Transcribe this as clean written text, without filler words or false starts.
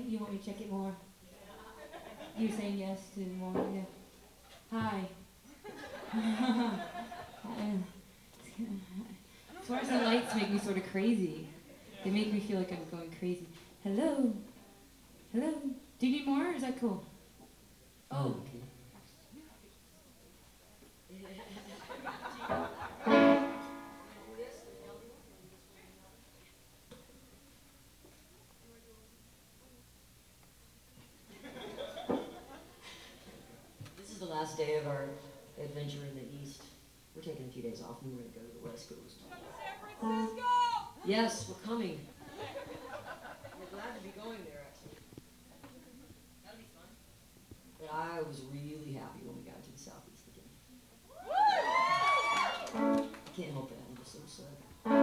You want me to check it more? You're saying yes to more, yeah. Hi. As far as the lights make me sort of crazy. They make me feel like I'm going crazy. Hello? Hello? Do you need more or is that cool? Oh. Okay. This is the last day of our adventure in the East. We're taking a few days off and we're going to go to the West Coast. San Francisco! Yes, we're coming. We're glad to be going there, actually. That'll be fun. But I was really happy when we got to the Southeast again. I can't help it, I'm just so sad.